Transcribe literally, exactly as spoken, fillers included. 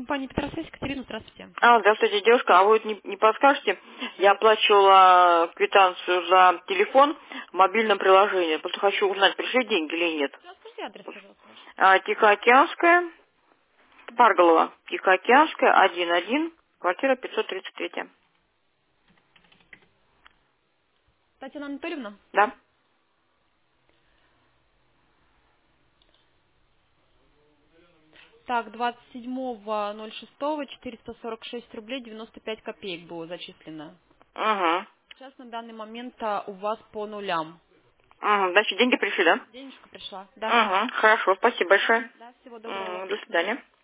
компания Петросвязь. Катерина, здравствуйте. А, здравствуйте, девушка. А вы вот не, не подскажете, я оплачивала квитанцию за телефон в мобильном приложении. Просто хочу узнать, пришли деньги или нет. Здравствуйте, адрес, пожалуйста, ваш. А, Тихоокеанская, Парголова, Тихоокеанская, один один, квартира пятьсот тридцать три. Татьяна Анатольевна? Да. Так, двадцать седьмого ноль шестого четыреста сорок шесть рублей девяносто пять копеек было зачислено. Угу. Сейчас на данный момент а, у вас по нулям. Угу. Значит, деньги пришли, да? Денежка пришла. Да. Угу. Хорошо, спасибо большое. Да, всего доброго. М, До свидания.